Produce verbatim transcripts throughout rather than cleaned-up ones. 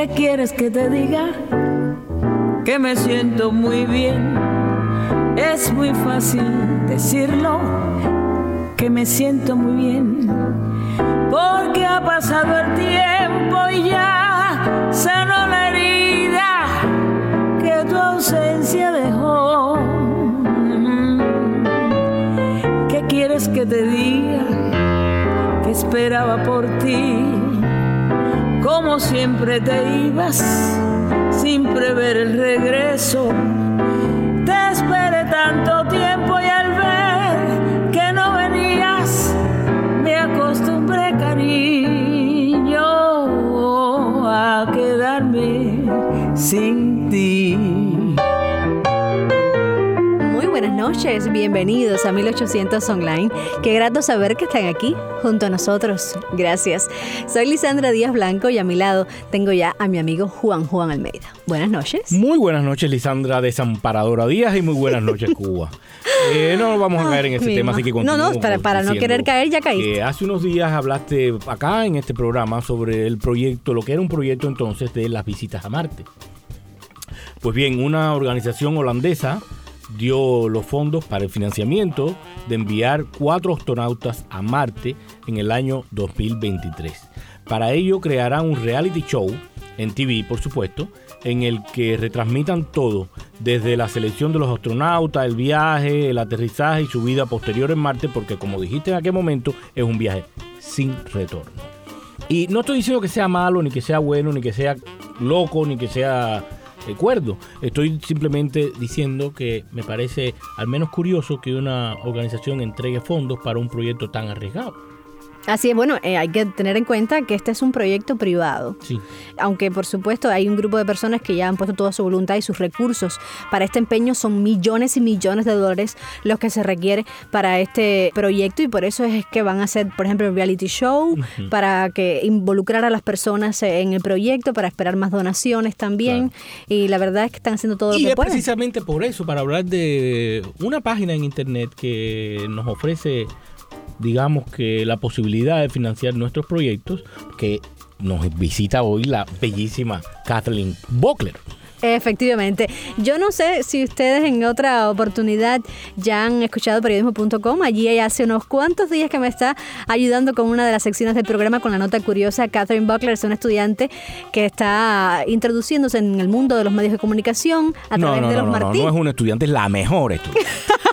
¿Qué quieres que te diga? Que me siento muy bien. Es muy fácil decirlo, que me siento muy bien, porque ha pasado el tiempo y ya sanó la herida que tu ausencia dejó. ¿Qué quieres que te diga? Que esperaba por ti, como siempre te ibas sin prever el regreso. Te esperé tanto tiempo y al ver que no venías me acostumbré, cariño, a quedarme sin ti. Muy buenas noches, bienvenidos a mil ochocientos Online. Qué grato saber que están aquí junto a nosotros. Gracias. Soy Lisandra Díaz Blanco y a mi lado tengo ya a mi amigo Juan Juan Almeida. Buenas noches. Muy buenas noches, Lisandra Desamparadora Díaz, y muy buenas noches, Cuba. Eh, no vamos a caer en ese tema, así que No, no, para, para no querer caer, ya caíste. Eh, hace unos días hablaste acá en este programa sobre el proyecto, lo que era un proyecto entonces de las visitas a Marte. Pues bien, una organización holandesa dio los fondos para el financiamiento de enviar cuatro astronautas a Marte en el año dos mil veintitrés. Para ello crearán un reality show en T V, por supuesto, en el que retransmitan todo, desde la selección de los astronautas, el viaje, el aterrizaje y su vida posterior en Marte, porque como dijiste en aquel momento, es un viaje sin retorno. Y no estoy diciendo que sea malo, ni que sea bueno, ni que sea loco, ni que sea cuerdo. Estoy simplemente diciendo que me parece al menos curioso que una organización entregue fondos para un proyecto tan arriesgado. Así es, bueno, eh, hay que tener en cuenta que este es un proyecto privado. Sí. Aunque, por supuesto, hay un grupo de personas que ya han puesto toda su voluntad y sus recursos para este empeño. Son millones y millones de dólares los que se requiere para este proyecto, y por eso es que van a hacer, por ejemplo, un reality show, uh-huh, para que involucrar a las personas en el proyecto, para esperar más donaciones también. Claro. Y la verdad es que están haciendo todo y lo que es pueden. Precisamente por eso, para hablar de una página en internet que nos ofrece, digamos, que la posibilidad de financiar nuestros proyectos, que nos visita hoy la bellísima Kathleen Buckler. Efectivamente. Yo no sé si ustedes en otra oportunidad ya han escuchado periodismo punto com. Allí ella hace unos cuantos días que me está ayudando con una de las secciones del programa con la nota curiosa. Kathleen Buckler es una estudiante que está introduciéndose en el mundo de los medios de comunicación a no, través no, de no, los no, Martí. No, no es una estudiante, es la mejor estudiante.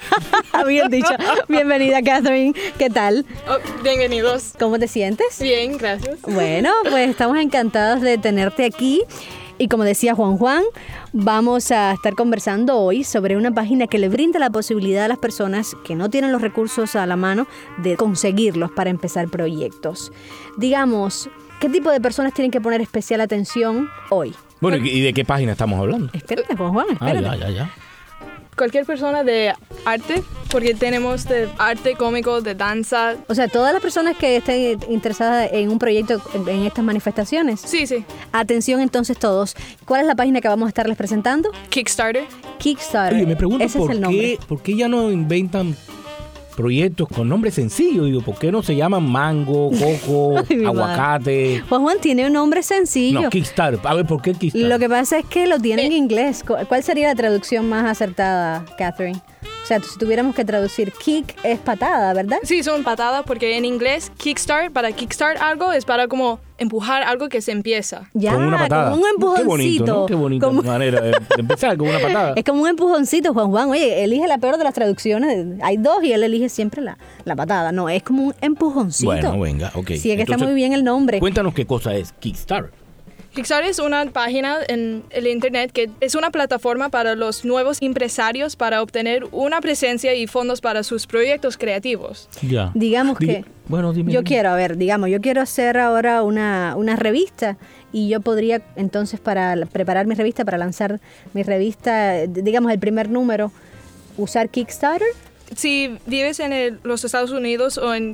Bien dicho. Bienvenida, Kathleen. ¿Qué tal? Oh, bienvenidos. ¿Cómo te sientes? Bien, gracias. Bueno, pues estamos encantados de tenerte aquí. Y como decía Juan Juan, vamos a estar conversando hoy sobre una página que le brinda la posibilidad a las personas que no tienen los recursos a la mano de conseguirlos para empezar proyectos. Digamos, ¿qué tipo de personas tienen que poner especial atención hoy? Bueno, ¿y de qué página estamos hablando? Espérate, Juan Juan, espérate. Ah, ya, ya, ya. Cualquier persona de arte, porque tenemos de arte cómico, de danza. O sea, todas las personas que estén interesadas en un proyecto en, en estas manifestaciones. Sí, sí. Atención entonces todos. ¿Cuál es la página que vamos a estarles presentando? Kickstarter. Kickstarter. Oye, me pregunto Ese por, es el qué, por qué ya no inventan proyectos con nombres sencillos. Digo, ¿por qué no se llaman mango, coco, Ay, aguacate? Juan Juan tiene un nombre sencillo. No, Kickstarter. A ver, ¿por qué Kickstarter? Lo que pasa es que lo tiene en Eh. inglés. ¿Cuál sería la traducción más acertada, Kathleen? O sea, si tuviéramos que traducir, kick es patada, ¿verdad? Sí, son patadas, porque en inglés kickstart, para kickstart algo es para como empujar algo que se empieza. Ya, con una patada. como un empujoncito. Qué bonito, ¿no? Qué bonita Como- manera de, de empezar, con una patada. Es como un empujoncito, Juan Juan. Oye, elige la peor de las traducciones. Hay dos y él elige siempre la, la patada. No, es como un empujoncito. Bueno, venga, ok. Sí, es que está Entonces, muy bien el nombre. Cuéntanos qué cosa es Kickstarter. Kickstarter es una página en el internet que es una plataforma para los nuevos empresarios para obtener una presencia y fondos para sus proyectos creativos. Ya. Digamos Dime- que Bueno, dime. yo dime. quiero, a ver, digamos, yo quiero hacer ahora una, una revista y yo podría entonces para la- preparar mi revista, para lanzar mi revista, eh, digamos el primer número, usar Kickstarter. Si vives en el- los Estados Unidos o en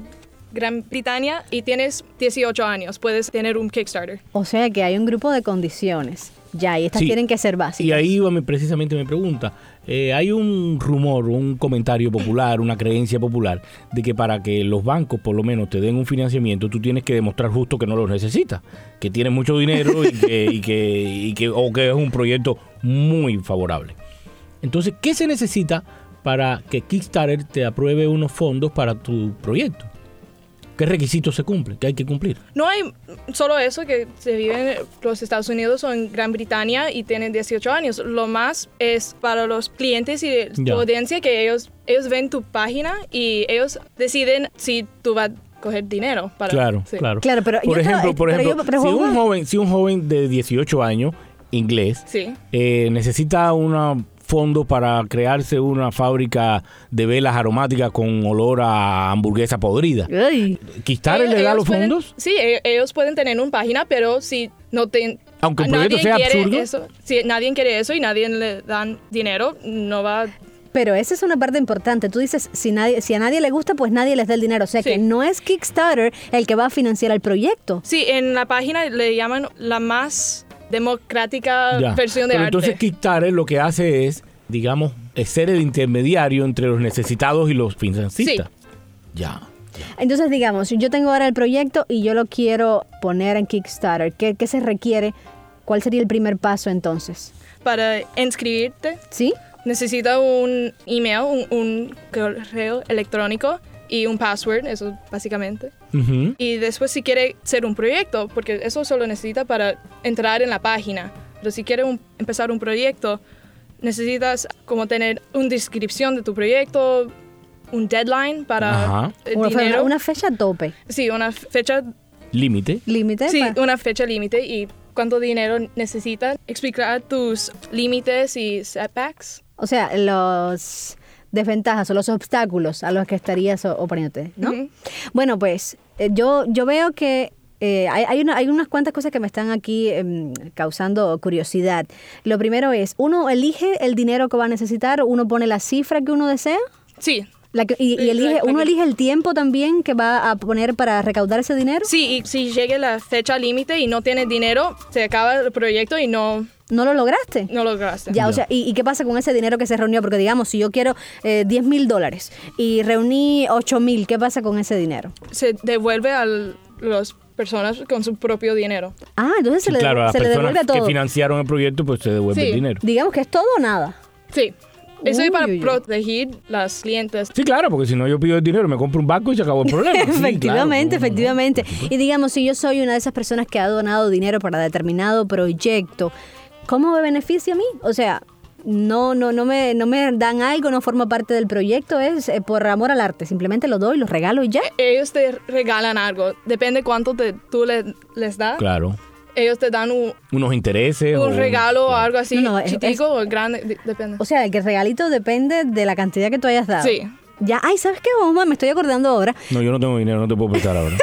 Gran Bretaña y tienes dieciocho años, puedes tener un Kickstarter. O sea que hay un grupo de condiciones. Ya, y estas Sí. tienen que ser básicas. Y ahí va mi- precisamente mi pregunta. Eh, hay un rumor, un comentario popular, una creencia popular de que para que los bancos por lo menos te den un financiamiento, tú tienes que demostrar justo que no lo necesitas, que tienes mucho dinero y que, y que, y que, o que es un proyecto muy favorable. Entonces, ¿qué se necesita para que Kickstarter te apruebe unos fondos para tu proyecto? ¿Qué requisitos se cumplen? ¿Qué hay que cumplir? No hay solo eso que se vive en los Estados Unidos o en Gran Bretaña y tienen dieciocho años. Lo más es para los clientes y tu Ya. audiencia que ellos, ellos ven tu página y ellos deciden si tú vas a coger dinero. Para, Claro, sí. claro. Claro, pero por yo ejemplo, estaba- por pero ejemplo, yo- pero si Juan un Juan- joven, si un joven de dieciocho años, inglés, Sí. eh, necesita un fondo para crearse una fábrica de velas aromáticas con olor a hamburguesa podrida. Ay, ¿Kickstarter Ellos- le da ellos los pueden- fondos? Sí, e- ellos pueden tener una página, pero si no te... Aunque el nadie proyecto sea quiere absurdo. eso, si nadie quiere eso y nadie le dan dinero, no va... pero esa es una parte importante. Tú dices, si nadie, si a nadie le gusta, pues nadie les da el dinero. O sea Sí. que no es Kickstarter el que va a financiar el proyecto. Sí, en la página le llaman la más democrática Ya. versión de Pero arte. entonces Kickstarter lo que hace es, digamos, es ser el intermediario entre los necesitados y los financistas. Ya. Entonces, digamos, yo tengo ahora el proyecto y yo lo quiero poner en Kickstarter. ¿Qué, qué se requiere? ¿Cuál sería el primer paso entonces? Para inscribirte ¿Sí? necesita un email, un, un correo electrónico y un password, eso básicamente. Ujú. Y después si quiere ser un proyecto, porque eso solo necesita para entrar en la página. Pero si quiere un- empezar un proyecto, necesitas como tener una descripción de tu proyecto, un deadline para Ajá. el Una, fe- dinero. una fecha tope, Sí, una fecha, Límite. límite. sí, pa- una fecha límite y cuánto dinero necesitas. Explicar tus límites y setbacks. O sea, los desventajas o los obstáculos a los que estarías o- oponiéndote, ¿no? Ujú. Bueno, pues eh, yo, yo veo que eh, hay, hay, una- hay unas cuantas cosas que me están aquí em, causando curiosidad. Lo primero es, ¿uno elige el dinero que va a necesitar? ¿Uno pone la cifra que uno desea? Sí. La que- y, y Sí, elige, la- la ¿Uno que- elige el tiempo también que va a poner para recaudar ese dinero? Sí, y si llega la fecha límite y no tienes dinero, se acaba el proyecto y no, ¿No lo lograste? no lo lograste. Ya, o Ya. sea, ¿y, y qué pasa con ese dinero que se reunió? Porque digamos, si yo quiero eh, diez mil dólares y reuní ocho mil, ¿qué pasa con ese dinero? Se devuelve a las personas con su propio dinero. Ah, entonces Sí, se le, claro, a las se le personas devuelve que todo. financiaron el proyecto, pues se devuelve Sí. el dinero. Digamos que es todo o nada. Sí. Eso es para Uy, uy, uy. proteger las clientes. Sí, claro, porque si no yo pido el dinero, me compro un banco y se acabó el problema. Sí, efectivamente, claro, no, no, no. efectivamente. Y digamos, si yo soy una de esas personas que ha donado dinero para determinado proyecto, ¿cómo me beneficia a mí? O sea, no, no, no me, no me dan algo, no forma parte del proyecto, es eh, por amor al arte. Simplemente lo doy, lo regalo y ya. Ellos te regalan algo. Depende cuánto te, tú le- les das. Claro. Ellos te dan un, Unos intereses. un o- regalo o claro. algo así, No, no, es- chiquitico o grande, de- depende. O sea, que el regalito depende de la cantidad que tú hayas dado. Sí. Ya, ay, ¿sabes qué, Juanma? Me estoy acordando ahora. No, yo no tengo dinero, no te puedo prestar ahora.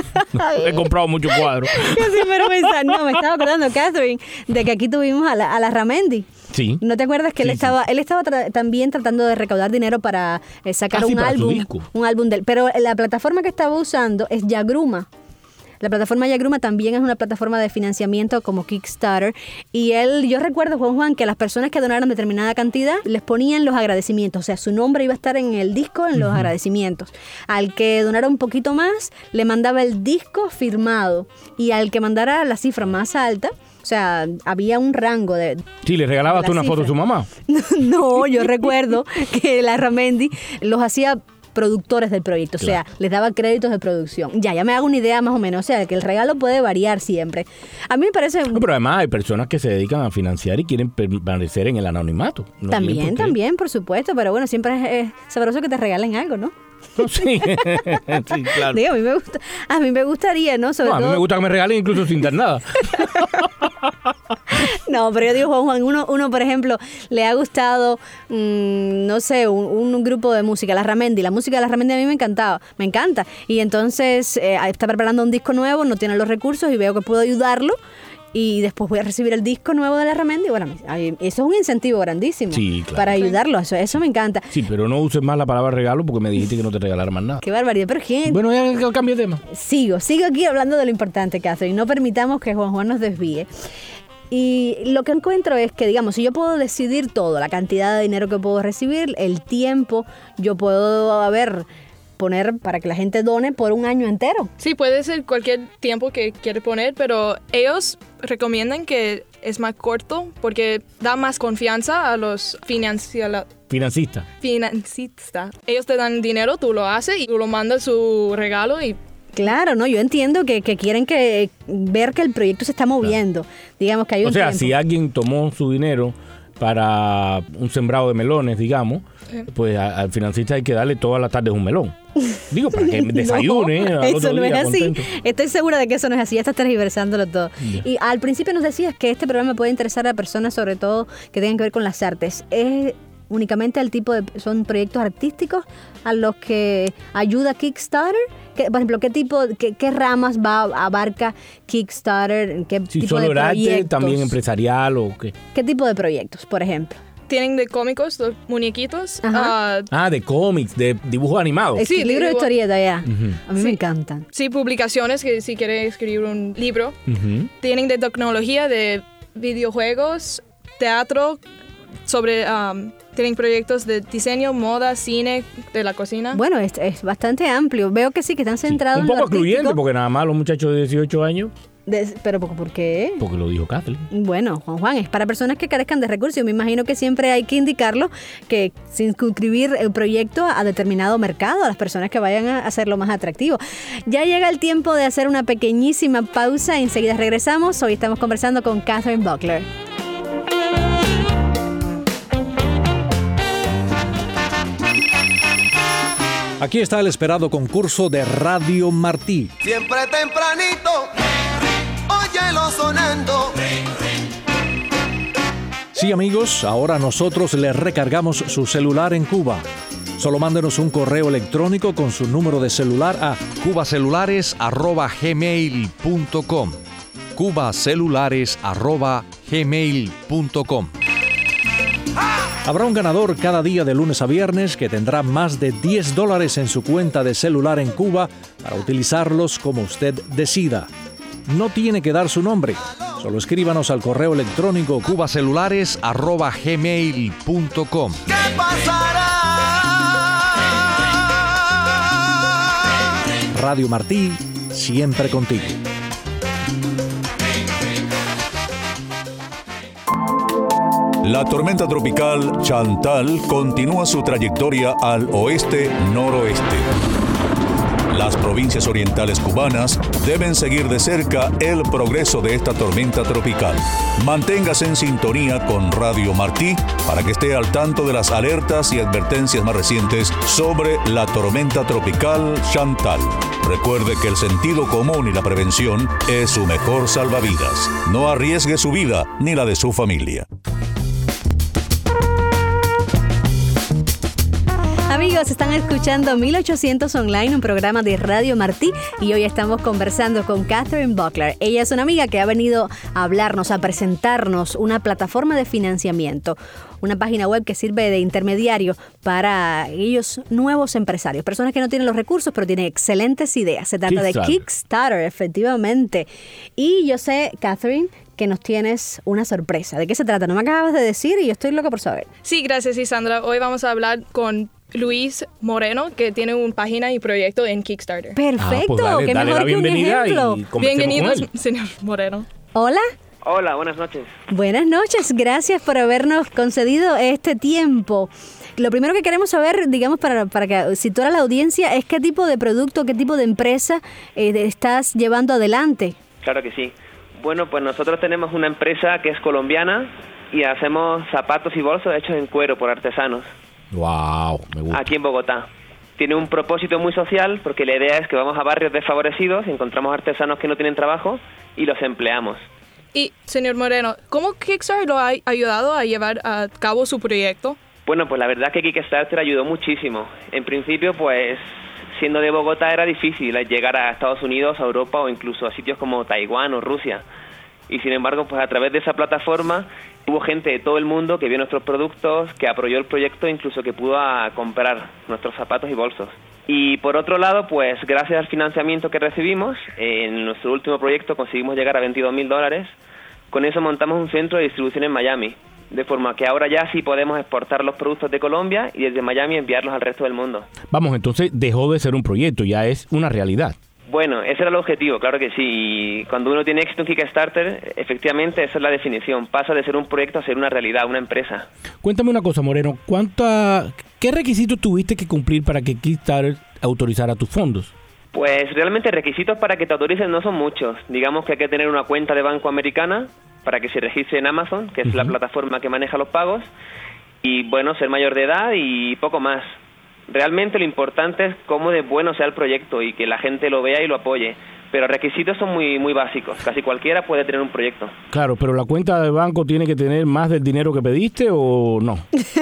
He comprado muchos cuadros. Qué sinvergüenza. No, me estaba acordando, Catherine, de que aquí tuvimos a la, a la Ramendi. Sí. ¿No te acuerdas que él Sí, estaba, él estaba tra- también tratando de recaudar dinero para eh, sacar Ah, sí, un para su álbum, disco. un álbum de él? Pero la plataforma que estaba usando es Yagruma. La plataforma Yagruma también es una plataforma de financiamiento como Kickstarter. Y él, yo recuerdo, Juan Juan, que a las personas que donaron determinada cantidad les ponían los agradecimientos. O sea, su nombre iba a estar en el disco, en los agradecimientos. Al que donara un poquito más, le mandaba el disco firmado. Y al que mandara la cifra más alta, o sea, había un rango de... Sí, le regalabas La tú una foto a cifra. su mamá. No, yo recuerdo que la Ramendi los hacía productores del proyecto, o sea, Claro. les daba créditos de producción. Ya, ya me hago una idea más o menos, o sea, que el regalo puede variar siempre. A mí me parece... No, pero además hay personas que se dedican a financiar y quieren permanecer en el anonimato. No tienen También, por qué. también, por supuesto, pero bueno, siempre es, es sabroso que te regalen algo, ¿no? Sí, sí, claro. Digo, a mí me gusta, a mí me gustaría, ¿no? Sobre No, a mí todo, me gusta que me regalen incluso sin dar nada. No, pero yo digo, Juan Juan, uno, uno por ejemplo, le ha gustado, mmm, no sé, un, un grupo de música, la Ramendi. La música de la Ramendi a mí me encantaba, me encanta. Y entonces eh, está preparando un disco nuevo, no tiene los recursos y veo que puedo ayudarlo. y después voy a recibir el disco nuevo de La Remenda y bueno, eso es un incentivo grandísimo sí, claro. para ayudarlo, eso, eso me encanta. Sí, pero no uses más la palabra regalo porque me dijiste que no te regalara más nada. Qué barbaridad, pero ¿quién? Bueno, ya cambio de tema. Sigo, sigo aquí hablando de lo importante, Catherine, no permitamos que Juan Juan nos desvíe. Y lo que encuentro es que, digamos, si yo puedo decidir todo, la cantidad de dinero que puedo recibir, el tiempo, yo puedo, a ver, poner para que la gente done por un año entero. Sí, puede ser cualquier tiempo que quiere poner, pero ellos recomiendan que es más corto porque da más confianza a los financiera- Financista. financistas. Ellos te dan dinero, tú lo haces y tú lo mandas su regalo y Claro, no, yo entiendo que, que quieren que ver que el proyecto se está moviendo. Claro. Digamos que hay un O sea, tiempo. Si alguien tomó su dinero para un sembrado de melones, digamos, sí. pues a, al financista hay que darle todas las tardes un melón. Digo, para que desayune. No, al eso otro no día, es así. contento. Estoy segura de que eso no es así. Ya estás tergiversándolo todo. Yeah. Y al principio nos decías que este programa puede interesar a personas, sobre todo, que tengan que ver con las artes. ¿Es únicamente al tipo de... son proyectos artísticos a los que ayuda Kickstarter? ¿Qué, por ejemplo, ¿qué tipo, qué, qué ramas va abarca Kickstarter? ¿Qué Si tipo solo de proyectos? arte, también empresarial o qué. ¿Qué tipo de proyectos, por ejemplo? tienen de cómicos, los muñequitos. Uh, ah, de cómics, de dibujos animados. Sí, libros de historieta ya. Uh-huh. A mí sí, me encantan. Sí, publicaciones que si quieren escribir un libro. Uh-huh. Tienen de tecnología, de videojuegos, teatro, sobre... Um, tienen proyectos de diseño, moda, cine, de la cocina. Bueno, es, es bastante amplio. Veo que sí, que están centrados sí, un poco en lo excluyente, artístico. porque nada más los muchachos de dieciocho años... De, ¿Pero por qué? Porque lo dijo Kathleen. Bueno, Juan Juan, es para personas que carezcan de recursos. Yo me imagino que siempre hay que indicarlo, que circunscribir el proyecto a determinado mercado, a las personas que vayan a hacerlo más atractivo. Ya llega el tiempo de hacer una pequeñísima pausa. Enseguida regresamos. Hoy estamos conversando con Catherine Buckler. Aquí está el esperado concurso de Radio Martí. Siempre tempranito, óyelo sonando. Sí, amigos, ahora nosotros les recargamos su celular en Cuba. Solo mándenos un correo electrónico con su número de celular a cubacelulares arroba gmail punto com. cubacelulares arroba gmail punto com. Habrá un ganador cada día de lunes a viernes que tendrá más de diez dólares en su cuenta de celular en Cuba para utilizarlos como usted decida. No tiene que dar su nombre, solo escríbanos al correo electrónico cubacelulares arroba gmail punto com. ¿Qué pasará? Radio Martí, siempre contigo. La tormenta tropical Chantal continúa su trayectoria al oeste-noroeste. Las provincias orientales cubanas deben seguir de cerca el progreso de esta tormenta tropical. Manténgase en sintonía con Radio Martí para que esté al tanto de las alertas y advertencias más recientes sobre la tormenta tropical Chantal. Recuerde que el sentido común y la prevención es su mejor salvavidas. No arriesgue su vida ni la de su familia. Amigos, están escuchando mil ochocientos Online, un programa de Radio Martí, y hoy estamos conversando con Catherine Buckler. Ella es una amiga que ha venido a hablarnos, a presentarnos una plataforma de financiamiento, una página web que sirve de intermediario para ellos nuevos empresarios, personas que no tienen los recursos pero tienen excelentes ideas. Se trata Kickstarter. de Kickstarter, efectivamente. Y yo sé, Catherine, que nos tienes una sorpresa. ¿De qué se trata? No me acabas de decir y yo estoy loca por saber. Sí, gracias, Isandra. Hoy vamos a hablar con Luis Moreno, que tiene una página y proyecto en Kickstarter. Perfecto, ah, pues dale, qué dale mejor la que un ejemplo. Y bienvenidos, señor Moreno. Hola. Hola, buenas noches. Buenas noches, gracias por habernos concedido este tiempo. Lo primero que queremos saber, digamos, para, para que situar a la audiencia, es qué tipo de producto, qué tipo de empresa eh, estás llevando adelante. Claro que sí. Bueno, pues nosotros tenemos una empresa que es colombiana y hacemos zapatos y bolsos hechos en cuero por artesanos. Wow, me gusta. Aquí en Bogotá. Tiene un propósito muy social porque la idea es que vamos a barrios desfavorecidos, encontramos artesanos que no tienen trabajo y los empleamos. Y, señor Moreno, ¿cómo Kickstarter lo ha ayudado a llevar a cabo su proyecto? Bueno, pues la verdad que Kickstarter ayudó muchísimo. En principio, pues, siendo de Bogotá era difícil llegar a Estados Unidos, a Europa o incluso a sitios como Taiwán o Rusia. Y sin embargo, pues a través de esa plataforma hubo gente de todo el mundo que vio nuestros productos, que apoyó el proyecto, incluso que pudo a comprar nuestros zapatos y bolsos. Y por otro lado, pues gracias al financiamiento que recibimos, en nuestro último proyecto conseguimos llegar a veintidós mil dólares. Con eso montamos un centro de distribución en Miami, de forma que ahora ya sí podemos exportar los productos de Colombia y desde Miami enviarlos al resto del mundo. Vamos, entonces dejó de ser un proyecto, ya es una realidad. Bueno, ese era el objetivo, claro que sí. Y cuando uno tiene éxito en Kickstarter, efectivamente esa es la definición. Pasa de ser un proyecto a ser una realidad, una empresa. Cuéntame una cosa, Moreno. ¿Cuánta, ¿Qué requisitos tuviste que cumplir para que Kickstarter autorizara tus fondos? Pues realmente requisitos para que te autoricen no son muchos. Digamos que hay que tener una cuenta de banco americana para que se registre en Amazon, que es uh-huh. la plataforma que maneja los pagos. Y bueno, ser mayor de edad y poco más. Realmente lo importante es cómo de bueno sea el proyecto y que la gente lo vea y lo apoye. Pero requisitos son muy muy básicos. Casi cualquiera puede tener un proyecto. Claro, pero ¿la cuenta de banco tiene que tener más del dinero que pediste o no?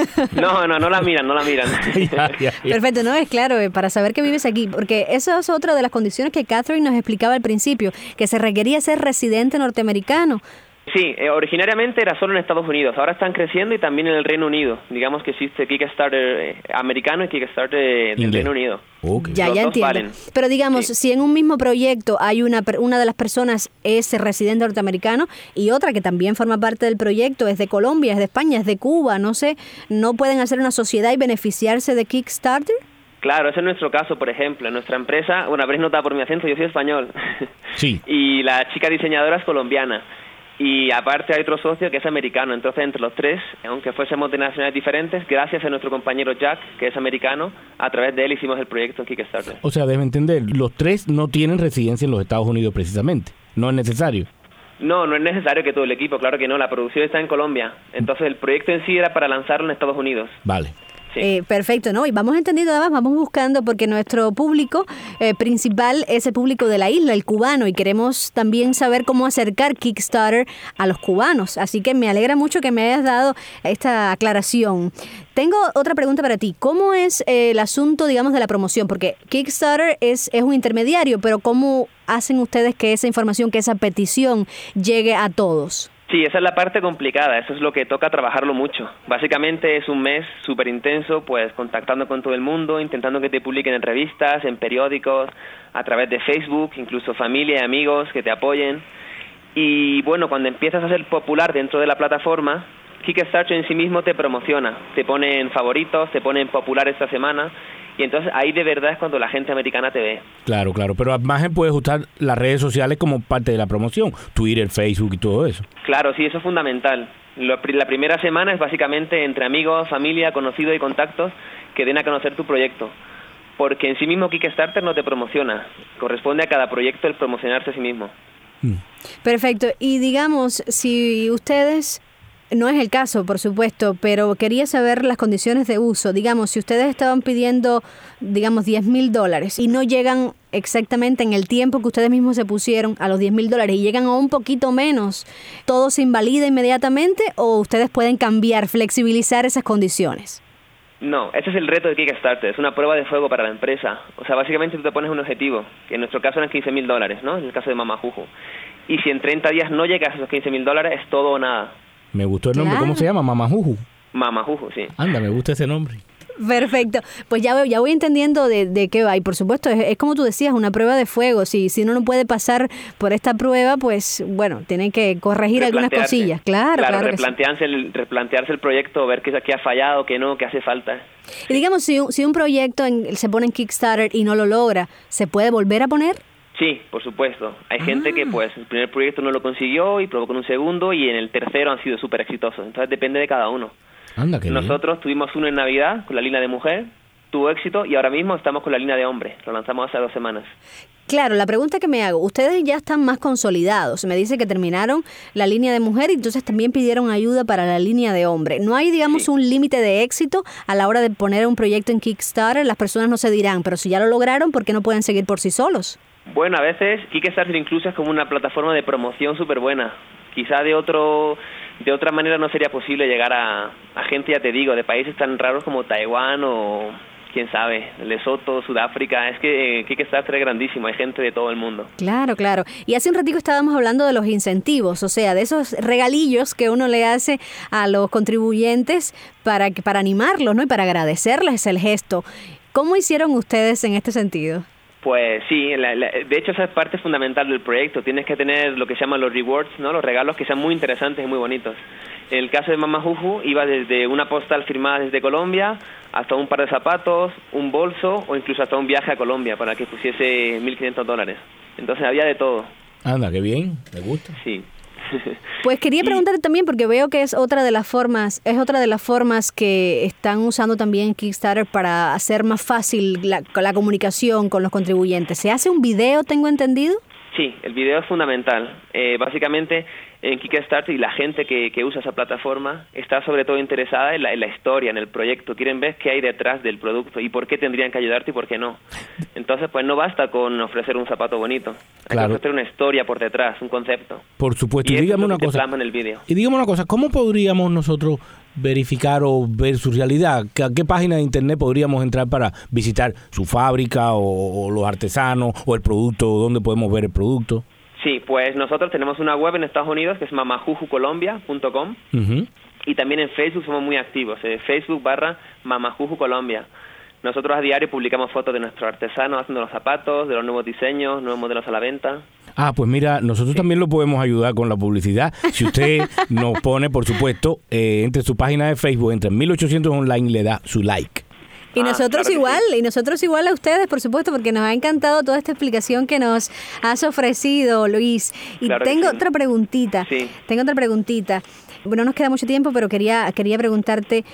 No, no, no la miran, no la miran. ya, ya, ya. Perfecto, no, es claro, eh, para saber que vives aquí. Porque esa es otra de las condiciones que Catherine nos explicaba al principio, que se requería ser residente norteamericano. Sí, eh, originariamente era solo en Estados Unidos, ahora están creciendo y también en el Reino Unido. Digamos que existe Kickstarter eh, americano y Kickstarter eh, del Reino Unido. Okay. Ya, Los ya dos entiendo. valen. Pero digamos, Sí. si en un mismo proyecto hay una una de las personas es residente norteamericano y otra que también forma parte del proyecto es de Colombia, es de España, es de Cuba, no sé, ¿no pueden hacer una sociedad y beneficiarse de Kickstarter? Claro, ese es nuestro caso, por ejemplo. En nuestra empresa, bueno, habréis notado por mi acento, yo soy español. Sí. Y la chica diseñadora es colombiana. Y aparte hay otro socio que es americano. Entonces, entre los tres, aunque fuésemos de nacionalidades diferentes, gracias a nuestro compañero Jack, que es americano, a través de él hicimos el proyecto en Kickstarter. O sea, debe entender, los tres no tienen residencia en los Estados Unidos precisamente. No es necesario. No, no es necesario que todo el equipo, claro que no. La producción está en Colombia. Entonces, el proyecto en sí era para lanzarlo en Estados Unidos. Vale. Sí. Eh, perfecto, ¿no? Y vamos entendiendo además, vamos buscando, porque nuestro público eh, principal es el público de la isla, el cubano, y queremos también saber cómo acercar Kickstarter a los cubanos. Así que me alegra mucho que me hayas dado esta aclaración. Tengo otra pregunta para ti. ¿Cómo es eh, el asunto, digamos, de la promoción? Porque Kickstarter es, es un intermediario, pero ¿cómo hacen ustedes que esa información, que esa petición llegue a todos? Sí, esa es la parte complicada, eso es lo que toca trabajarlo mucho. Básicamente es un mes súper intenso, pues contactando con todo el mundo, intentando que te publiquen en revistas, en periódicos, a través de Facebook, incluso familia y amigos que te apoyen. Y bueno, cuando empiezas a ser popular dentro de la plataforma, Kickstarter en sí mismo te promociona, te pone en favoritos, te pone en popular esta semana. Y entonces ahí de verdad es cuando la gente americana te ve. Claro, claro, pero además puedes usar las redes sociales como parte de la promoción, Twitter, Facebook y todo eso. Claro, sí, eso es fundamental. Lo, la primera semana es básicamente entre amigos, familia, conocidos y contactos que den a conocer tu proyecto. Porque en sí mismo Kickstarter no te promociona, corresponde a cada proyecto el promocionarse a sí mismo. Mm. Perfecto, y digamos, si ustedes... No es el caso, por supuesto, pero quería saber las condiciones de uso. Digamos, si ustedes estaban pidiendo, digamos, diez mil dólares y no llegan exactamente en el tiempo que ustedes mismos se pusieron a los diez mil dólares y llegan a un poquito menos, ¿todo se invalida inmediatamente o ustedes pueden cambiar, flexibilizar esas condiciones? No, ese es el reto de Kickstarter, es una prueba de fuego para la empresa. O sea, básicamente tú te pones un objetivo, que en nuestro caso eran quince mil dólares, ¿no? En el caso de Mamajuju. Y si en treinta días no llegas a esos quince mil dólares, es todo o nada. Me gustó el nombre. Claro. ¿Cómo se llama? Mamajuju. Mamajuju, sí. Anda, me gusta ese nombre. Perfecto. Pues ya voy, ya voy entendiendo de, de qué va. Y por supuesto, es, es como tú decías, una prueba de fuego. Si, si uno no puede pasar por esta prueba, pues bueno, tienen que corregir algunas cosillas. Claro, claro. claro replantearse, que sí. el, replantearse el proyecto, ver qué, qué ha fallado, qué no, qué hace falta. Y digamos, si, si un proyecto en, se pone en Kickstarter y no lo logra, ¿se puede volver a poner? Sí, por supuesto. Hay Ah. gente que pues el primer proyecto no lo consiguió y probó con un segundo y en el tercero han sido súper exitosos. Entonces depende de cada uno. Anda, qué bien. Nosotros tuvimos uno en Navidad con la línea de mujer, tuvo éxito y ahora mismo estamos con la línea de hombre. Lo lanzamos hace dos semanas. Claro, la pregunta que me hago, ustedes ya están más consolidados. Me dice que terminaron la línea de mujer y entonces también pidieron ayuda para la línea de hombre. ¿No hay, digamos, Sí. un límite de éxito a la hora de poner un proyecto en Kickstarter? Las personas no se dirán, pero si ya lo lograron, ¿por qué no pueden seguir por sí solos? Bueno, a veces Kickstarter incluso es como una plataforma de promoción súper buena. Quizá de otro de otra manera no sería posible llegar a, a gente, ya te digo, de países tan raros como Taiwán o quién sabe, Lesoto, Sudáfrica. Es que eh, Kickstarter es grandísimo, hay gente de todo el mundo. Claro, claro. Y hace un ratico estábamos hablando de los incentivos, o sea, de esos regalillos que uno le hace a los contribuyentes para, para animarlos, ¿no? Y para agradecerles el gesto. ¿Cómo hicieron ustedes en este sentido? Pues sí, la, la, de hecho esa es parte fundamental del proyecto. Tienes que tener lo que se llaman los rewards, ¿no? Los regalos que sean muy interesantes y muy bonitos. En el caso de Mama Juju iba desde una postal firmada desde Colombia hasta un par de zapatos, un bolso o incluso hasta un viaje a Colombia para que pusiese mil quinientos dólares. Entonces había de todo. Anda, qué bien, me gusta. Sí. Pues quería preguntarte también, porque veo que es otra de las formas, es otra de las formas que están usando también Kickstarter para hacer más fácil la, la comunicación con los contribuyentes. ¿Se hace un video, tengo entendido? Sí, el video es fundamental. Eh, básicamente, en Kickstarter y la gente que, que usa esa plataforma está sobre todo interesada en la, en la historia, en el proyecto. Quieren ver qué hay detrás del producto y por qué tendrían que ayudarte y por qué no. Entonces, pues no basta con ofrecer un zapato bonito. Hay claro. que ofrecer una historia por detrás, un concepto. Por supuesto. Y, y dígame una cosa. cosa. En el video. Y dígame una cosa, ¿cómo podríamos nosotros verificar o ver su realidad? ¿A qué página de internet podríamos entrar para visitar su fábrica o, o los artesanos o el producto, dónde podemos ver el producto? Sí, pues nosotros tenemos una web en Estados Unidos que es mama juju colombia punto com uh-huh. y también en Facebook somos muy activos, eh, Facebook barra Mama Juju Colombia. Nosotros a diario publicamos fotos de nuestros artesanos haciendo los zapatos, de los nuevos diseños, nuevos modelos a la venta. Ah, pues mira, nosotros sí. también lo podemos ayudar con la publicidad. Si usted nos pone, por supuesto, eh, entre su página de Facebook, entre mil ochocientos Online, le da su like. Y ah, nosotros claro igual, sí. y nosotros igual a ustedes, por supuesto, porque nos ha encantado toda esta explicación que nos has ofrecido, Luis. Y claro tengo sí. otra preguntita, sí. tengo otra preguntita. Bueno, no nos queda mucho tiempo, pero quería quería preguntarte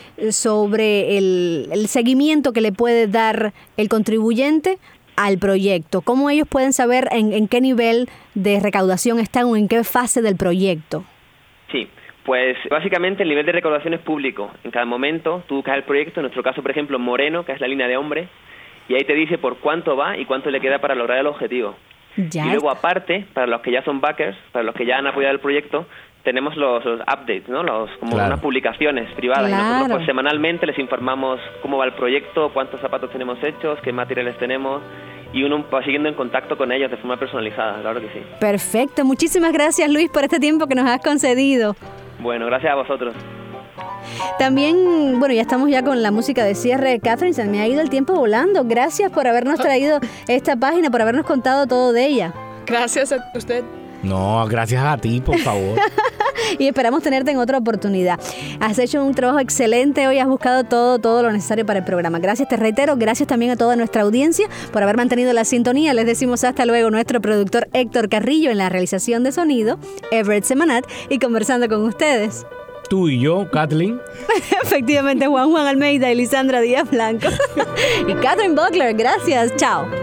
sobre el, el seguimiento que le puede dar el contribuyente al proyecto. ¿Cómo ellos pueden saber en, en qué nivel de recaudación están o en qué fase del proyecto? Sí. Pues básicamente el nivel de recaudación es público. En cada momento tú buscas el proyecto, en nuestro caso, por ejemplo, Moreno, que es la línea de hombre, y ahí te dice por cuánto va y cuánto le queda para lograr el objetivo. Ya. Y luego aparte, para los que ya son backers, para los que ya han apoyado el proyecto, tenemos los, los updates, ¿no? Los, como claro. unas publicaciones privadas. Claro. Y nosotros pues semanalmente les informamos cómo va el proyecto, cuántos zapatos tenemos hechos, qué materiales tenemos, y uno va siguiendo en contacto con ellos de forma personalizada, claro que sí. Perfecto. Muchísimas gracias, Luis, por este tiempo que nos has concedido. Bueno, gracias a vosotros. También, bueno, ya estamos ya con la música de cierre. Catherine, se me ha ido el tiempo volando. Gracias por habernos traído esta página, por habernos contado todo de ella. Gracias a usted. No, gracias a ti, por favor. Y esperamos tenerte en otra oportunidad. Has hecho un trabajo excelente hoy, has buscado todo, todo lo necesario para el programa. Gracias, te reitero, gracias también a toda nuestra audiencia por haber mantenido la sintonía. Les decimos hasta luego, nuestro productor Héctor Carrillo en la realización de sonido, Everett Semanat, y conversando con ustedes. Tú y yo, Kathleen. Efectivamente, Juan Juan Almeida y Lisandra Díaz Blanco. Y Catherine Buckler, gracias, chao.